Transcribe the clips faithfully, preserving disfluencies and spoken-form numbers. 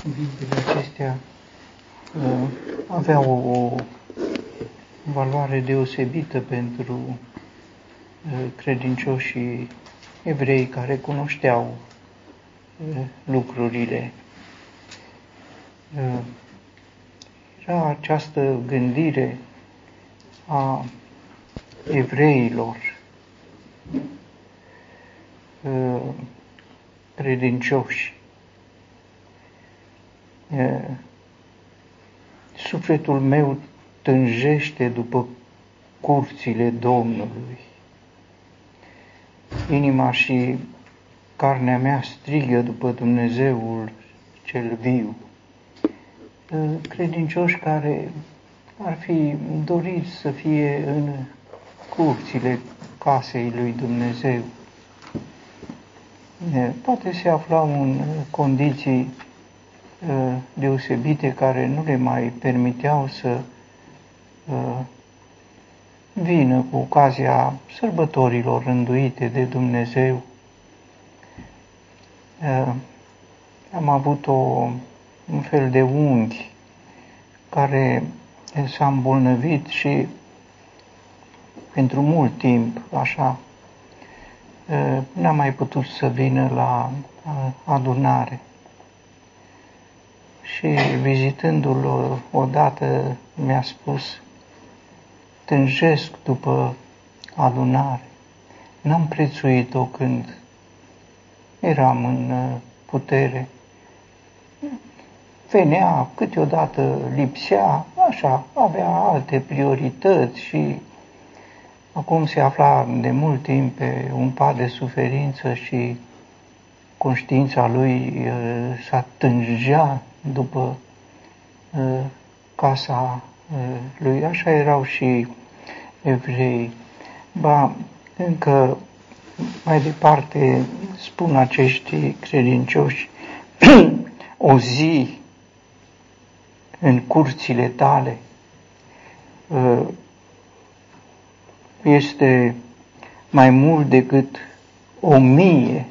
cuvintele acestea uh, aveau o valoare deosebită pentru uh, credincioșii evrei care cunoșteau uh, lucrurile. Uh, era această gândire a evreilor uh, credincioși. Uh, Sufletul meu tânjește după curțile Domnului. Inima și carnea mea strigă după Dumnezeul cel viu. Credincioși care ar fi dorit să fie în curțile casei lui Dumnezeu. Poate se aflau în condiții deosebite care nu le mai permiteau să vină cu ocazia sărbătorilor rânduite de Dumnezeu. Am avut o, un fel de unghi care s-a îmbolnăvit și pentru mult timp, așa, n-a mai putut să vină la adunare. Și vizitându-l odată mi-a spus: tânjesc după adunare. N-am prețuit-o când eram în putere. Venea, câteodată lipsea, așa, avea alte priorități și acum se afla de mult timp pe un pat de suferință și conștiința lui s-a tângea după casa lui. Așa erau și evrei. Ba, încă mai departe spun acești credincioși: o zi în curțile tale este mai mult decât o mie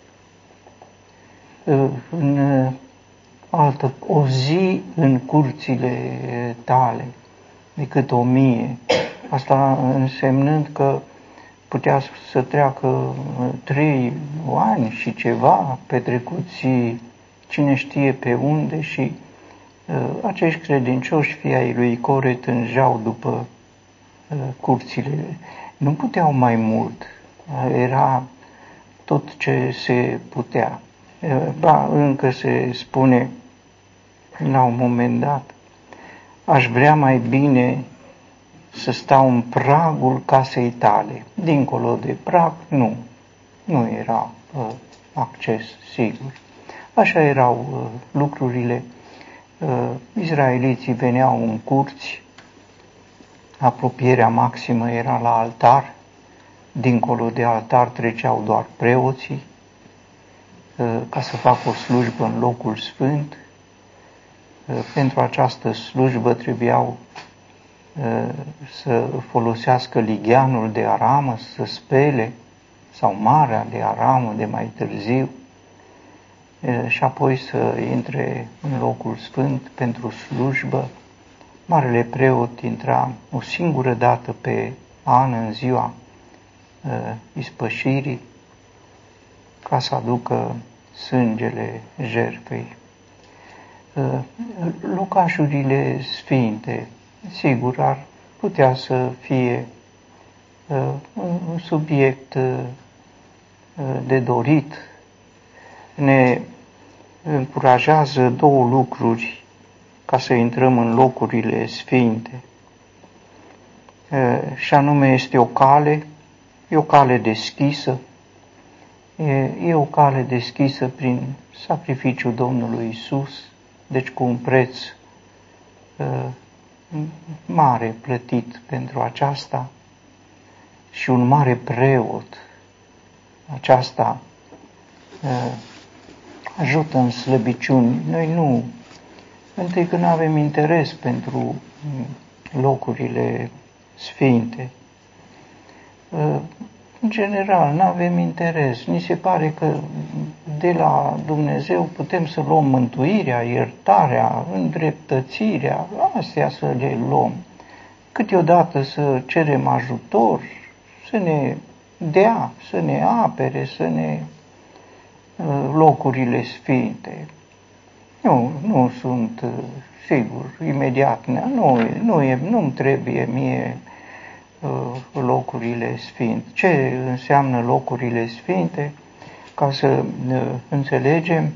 în altă, o zi în curțile tale decât o mie. Asta însemnând că putea să treacă trei ani și ceva petrecuți cine știe pe unde și uh, acești credincioși, fii ai lui Core, tângeau după uh, curțile. Nu puteau mai mult, uh, era tot ce se putea. Uh, ba, încă se spune la un moment dat: aș vrea mai bine să stau în pragul casei tale. Dincolo de prag, nu. Nu era uh, acces sigur. Așa erau uh, lucrurile. Uh, Izraeliții veneau în curți, apropierea maximă era la altar, dincolo de altar treceau doar preoții, uh, ca să facă o slujbă în locul sfânt. Uh, pentru această slujbă trebuiau să folosească ligheanul de aramă, să spele, sau marea de aramă de mai târziu, și apoi să intre în locul sfânt pentru slujbă. Marele preot intra o singură dată pe an, în ziua ispășirii, ca să aducă sângele jertfei. Locașurile sfinte, sigur, ar putea să fie uh, un subiect uh, de dorit. Ne încurajează două lucruri ca să intrăm în locurile sfinte. Uh, și anume, este o cale, e o cale deschisă, e, e o cale deschisă prin sacrificiul Domnului Iisus, deci cu un preț uh, mare plătit pentru aceasta și un mare preot. Aceasta uh, ajută în slăbiciuni. Noi nu, întâi că nu avem interes pentru locurile sfinte. Uh, în general, nu avem interes. Ni se pare că de la Dumnezeu putem să luăm mântuirea, iertarea, îndreptățirea, astea să le luăm. Câteodată să cerem ajutor, să ne dea, să ne apere, să ne locurile sfinte. Nu, nu sunt, sigur, imediat, nu, nu e, nu-mi trebuie mie locurile sfinte. Ce înseamnă locurile sfinte? Ca să înțelegem,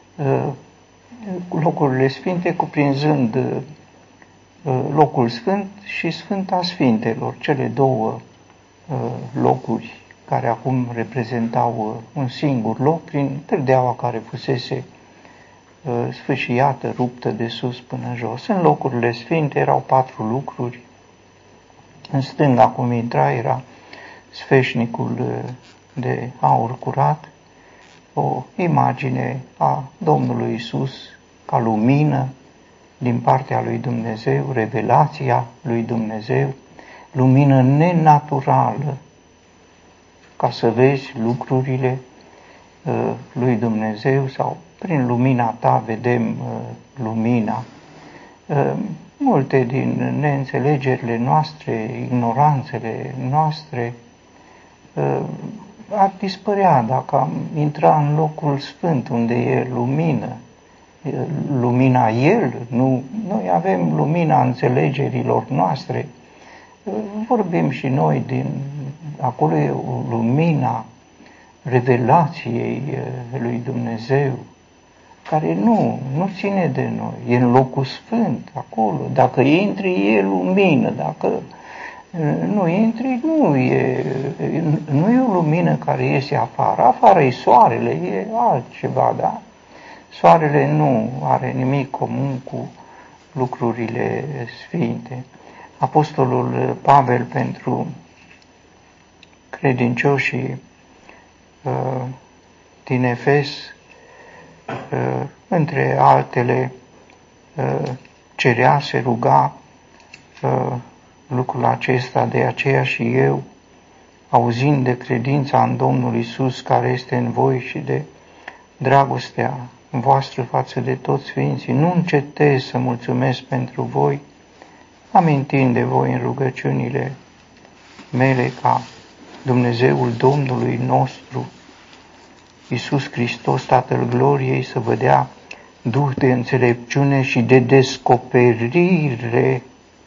locurile sfinte cuprinzând locul sfânt și Sfânta Sfintelor, cele două locuri care acum reprezentau un singur loc prin târdeaua care fusese sfâșiată, ruptă de sus până jos. În locurile sfinte erau patru lucruri. În stânga, cum intra, era sfeșnicul de aur curat, o imagine a Domnului Isus ca lumină din partea lui Dumnezeu, revelația lui Dumnezeu, lumină nenaturală, ca să vezi lucrurile uh, lui Dumnezeu sau prin lumina ta vedem uh, lumina. Uh, multe din neînțelegerile noastre, ignoranțele noastre, uh, ar dispărea dacă am intra în locul sfânt unde e lumină. Lumina El, nu, noi avem lumina înțelegerilor noastre, vorbim și noi din acolo e lumina revelației lui Dumnezeu, care nu, nu ține de noi, e în locul sfânt, acolo. Dacă intri, e lumină, dacă nu intri, nu e, nu e o lumină care iese afară. Afară e soarele, e altceva, da? Soarele nu are nimic comun cu lucrurile sfinte. Apostolul Pavel pentru credincioșii uh, din Efes, uh, între altele, uh, cerea, se ruga uh, lucrul acesta, de aceea și eu, auzind de credința în Domnul Isus care este în voi și de dragostea voastră față de toți sfinții, nu încetez să mulțumesc pentru voi, amintind de voi în rugăciunile mele ca Dumnezeul Domnului nostru, Iisus Hristos, Tatăl Gloriei, să vă dea duh de înțelepciune și de descoperire,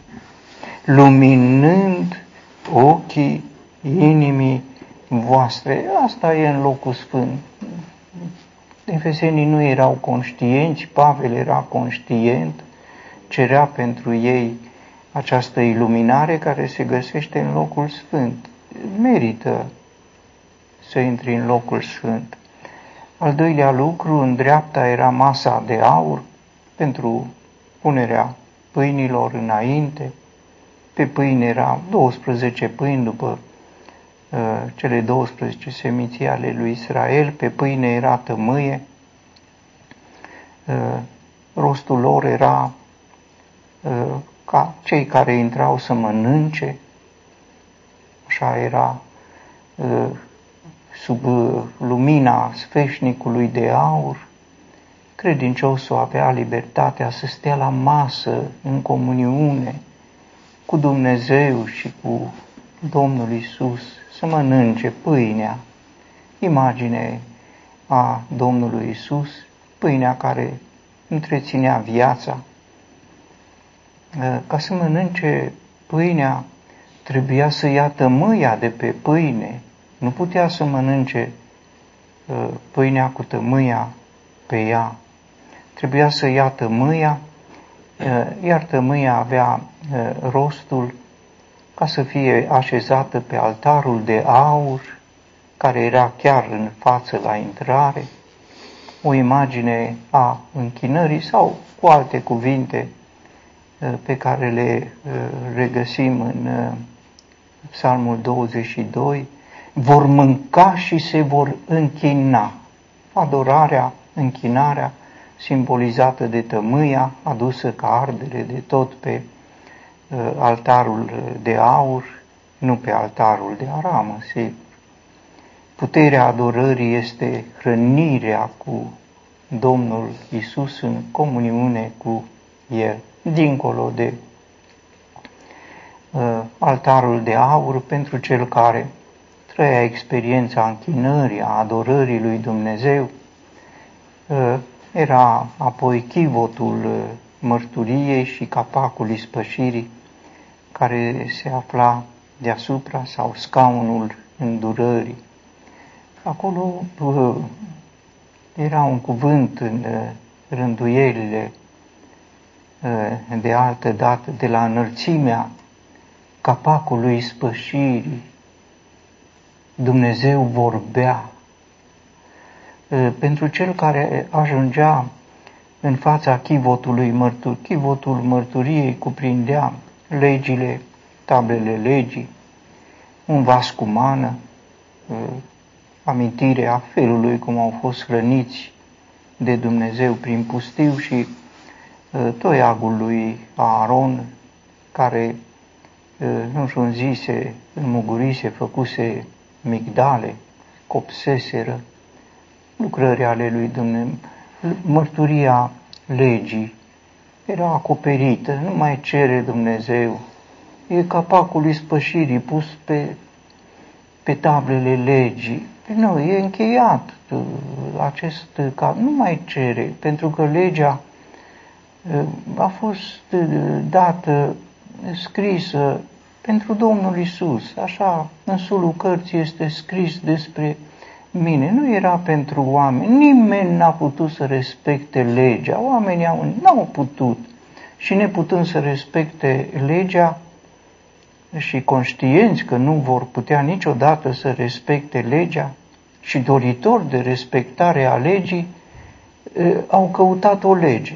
luminând ochii inimii voastre. Asta e în locul sfânt. Efesenii nu erau conștienți, Pavel era conștient, cerea pentru ei această iluminare care se găsește în locul sfânt. Merită să intri în locul sfânt. Al doilea lucru, în dreapta era masa de aur pentru punerea pâinilor înainte. Pe pâine erau douăsprezece pâini după uh, cele douăsprezece seminții ale lui Israel. Pe pâine era tămâie. Uh, rostul lor era uh, ca cei care intrau să mănânce. Așa era uh, sub uh, lumina sfeșnicului de aur. Credinciosul avea libertatea să stea la masă în comuniune cu Dumnezeu și cu Domnul Isus, să mănânce pâinea, imagine a Domnului Isus, pâinea care întreținea viața. Ca să mănânce pâinea, trebuia să ia tămâia de pe pâine, nu putea să mănânce pâinea cu tămâia pe ea. Trebuia să ia tămâia, iar tămâia avea rostul ca să fie așezată pe altarul de aur, care era chiar în față la intrare, o imagine a închinării sau cu alte cuvinte pe care le regăsim în Psalmul douăzeci și doi, vor mânca și se vor închina. Adorarea, închinarea, simbolizată de tămâia, adusă ca ardere de tot pe uh, altarul de aur, nu pe altarul de aramă, sigur, Puterea adorării este hrănirea cu Domnul Isus în comuniune cu El, dincolo de uh, altarul de aur, pentru cel care trăia experiența închinării, a adorării lui Dumnezeu. Uh, era apoi chivotul uh, mărturiei și capacul ispășirii, care se afla deasupra, sau scaunul îndurării. Acolo uh, era un cuvânt în uh, rânduielile uh, de altă dată, de la înălțimea capacului ispășirii. Dumnezeu vorbea. Uh, pentru cel care ajungea în fața chivotului mărtur, chivotul mărturiei cuprindea legile, tablele legii, un vas cu mană, uh, amintirea felului cum au fost hrăniți de Dumnezeu prin pustiu, și uh, toiagul lui Aaron, care uh, înfrunzise, înmugurise, făcuse migdale, copseseră, lucrări ale lui Dumnezeu. Mărturia legii era acoperită, nu mai cere Dumnezeu. E capacul ispășirii pus pe, pe tablele legii. Nu, e încheiat acest cap, nu mai cere, pentru că legea a fost dată, scrisă pentru Domnul Isus. Așa, în sulul cărții este scris despre mine. Nu era pentru oameni. Nimeni n-a putut să respecte legea. Oamenii au, n-au putut. Și neputând să respecte legea și conștienți că nu vor putea niciodată să respecte legea și doritori de respectare a legii, au căutat o lege.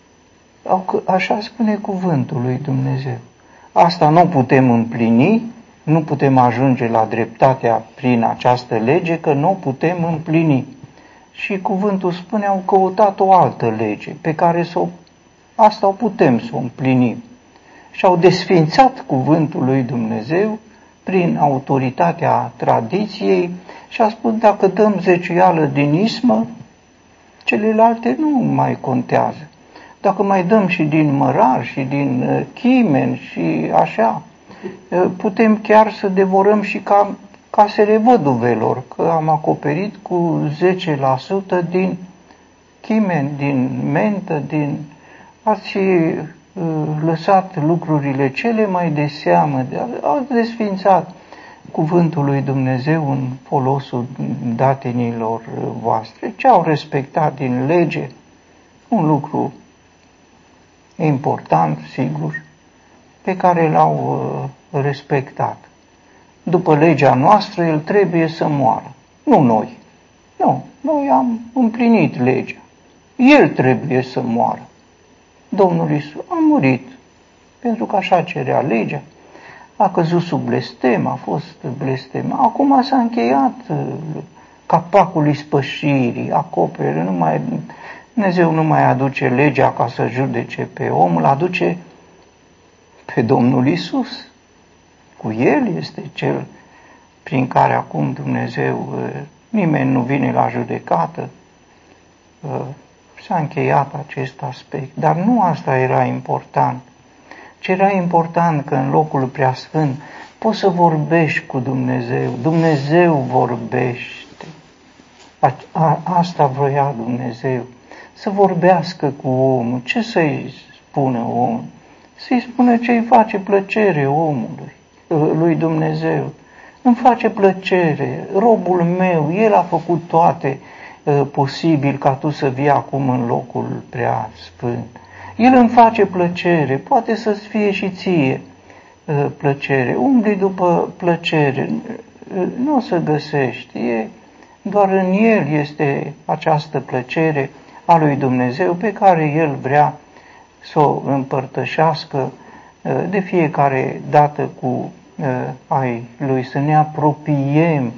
Așa spune cuvântul lui Dumnezeu. Asta nu putem împlini, nu putem ajunge la dreptatea prin această lege, că nu putem împlini. Și cuvântul spune, au căutat o altă lege, pe care s-o, asta o putem să o împlinim. Și au desfințat cuvântul lui Dumnezeu prin autoritatea tradiției și a spus, dacă dăm zeciuială din ismă, celelalte nu mai contează. Dacă mai dăm și din mărar și din chimen și așa, putem chiar să devorăm și ca casele văduvelor, că am acoperit cu zece la sută din chimen, din mentă, din... Ați lăsat lucrurile cele mai de seamă, ați desfințat cuvântul lui Dumnezeu în folosul datinilor voastre. Ce au respectat din lege? Un lucru important, sigur, pe care l-au respectat. După legea noastră, el trebuie să moară. Nu noi. Nu, noi am împlinit legea. El trebuie să moară. Domnul Iisus a murit, pentru că așa cerea legea. A căzut sub blestem, a fost blestem. Acum s-a încheiat capacul ispășirii, acopere, nu mai, Dumnezeu nu mai aduce legea ca să judece pe om, îl aduce pe Domnul Iisus. Cu El este Cel prin care acum Dumnezeu, nimeni nu vine la judecată. S-a încheiat acest aspect, dar nu asta era important. Ce era important, că în locul preasfânt poți să vorbești cu Dumnezeu. Dumnezeu vorbește. A, a, asta vroia Dumnezeu. Să vorbească cu omul. Ce să-i spună omul? Să-i spună ce îi face plăcere omului, lui Dumnezeu. Îmi face plăcere, robul meu, el a făcut toate posibil ca tu să vii acum în locul prea sfânt. El îmi face plăcere, poate să-ți fie și ție plăcere. Umbli după plăcere, nu o să găsești, e, doar în El este această plăcere a lui Dumnezeu pe care El vrea să o împărtășească de fiecare dată cu ai Lui, să ne apropiem,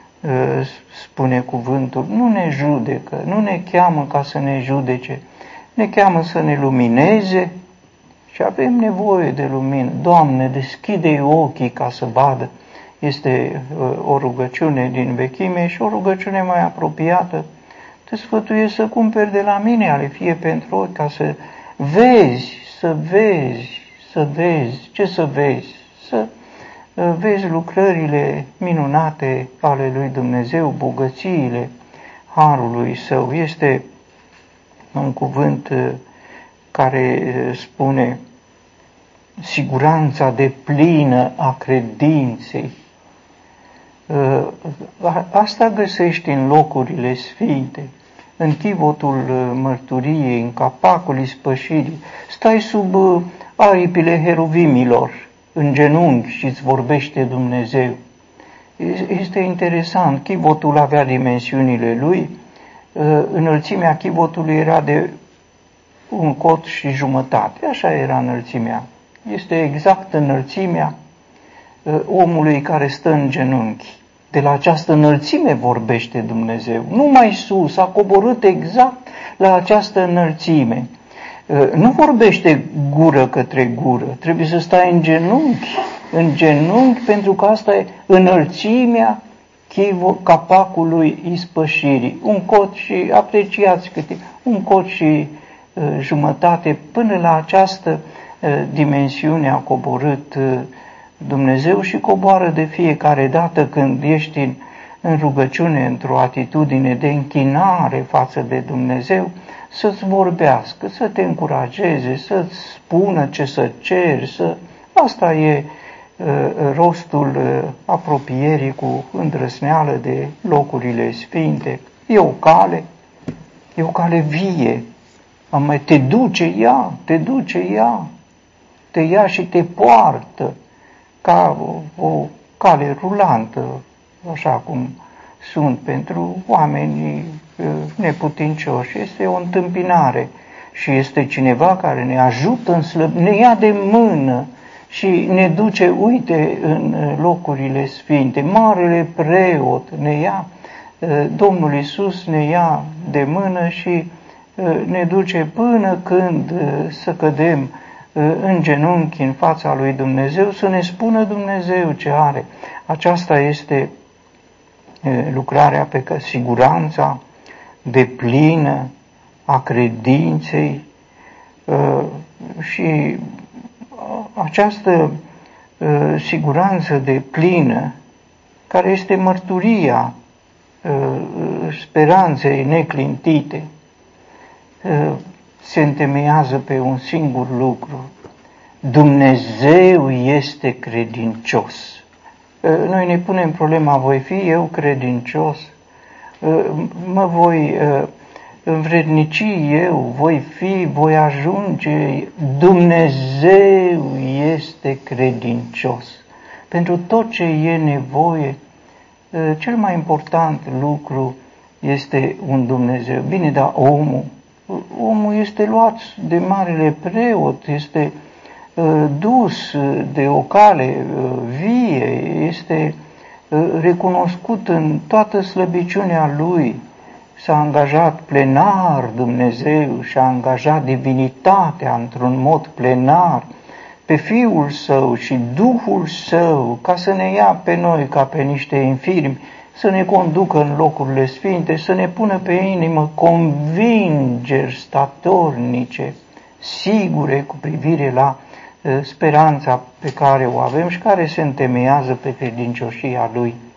spune cuvântul, nu ne judecă, nu ne cheamă ca să ne judece, ne cheamă să ne lumineze și avem nevoie de lumină. Doamne, deschide-i ochii ca să vadă este o rugăciune din vechime și o rugăciune mai apropiată. Te sfătuiesc să cumperi de la mine ale fie pentru ochi, ca să vezi, să vezi, să vezi, ce să vezi? Să vezi lucrările minunate ale lui Dumnezeu, bogățiile harului său. Este un cuvânt care spune siguranța deplină a credinței. Asta găsești în locurile sfinte, în chivotul mărturiei, în capacul ispășirii. Stai sub aripile heruvimilor, în genunchi, și îți vorbește Dumnezeu. Este interesant, chivotul avea dimensiunile lui, înălțimea chivotului era de un cot și jumătate, așa era înălțimea. Este exact înălțimea omului care stă în genunchi. De la această înălțime vorbește Dumnezeu, nu mai sus, a coborât exact la această înălțime. Nu vorbește gură către gură, trebuie să stai în genunchi, în genunchi, pentru că asta e înălțimea capacului ispășirii. Un cot și, apreciați câte, un cot și uh, jumătate, până la această uh, dimensiune a coborât uh, Dumnezeu și coboară de fiecare dată când ești în, în rugăciune, într-o atitudine de închinare față de Dumnezeu, să-ți vorbească, să te încurajeze, să-ți spună ce să ceri, să... Asta e uh, rostul uh, apropierii cu îndrăsneală de locurile sfinte. E o cale, e o cale vie, mai te duce ea, te duce ea, te ia și te poartă ca o, o cale rulantă, așa cum sunt pentru oamenii neputincioși. Este o întâmpinare și este cineva care ne ajută în slăb, ne ia de mână și ne duce, uite, în locurile sfinte. Marele preot ne ia, Domnul Iisus ne ia de mână și ne duce până când să cădem în genunchi în fața lui Dumnezeu, să ne spună Dumnezeu ce are. Aceasta este lucrarea pe care siguranța deplină a credinței și această siguranță deplină, care este mărturia speranței neclintite, se întemeiază pe un singur lucru: Dumnezeu este credincios. Noi ne punem problema, voi fi eu credincios? Mă voi învrednici eu, voi fi, voi ajunge? Dumnezeu este credincios. Pentru tot ce e nevoie, cel mai important lucru este un Dumnezeu. Bine, dar omul, omul este luat de marele preot, este dus de o cale vie, este recunoscut în toată slăbiciunea lui, s-a angajat plenar Dumnezeu și a angajat divinitatea într-un mod plenar pe Fiul Său și Duhul Său ca să ne ia pe noi ca pe niște infirmi, să ne conducă în locurile sfinte, să ne pună pe inimă convingeri statornice, sigure cu privire la speranța pe care o avem și care se întemeiază pe credincioșia Lui.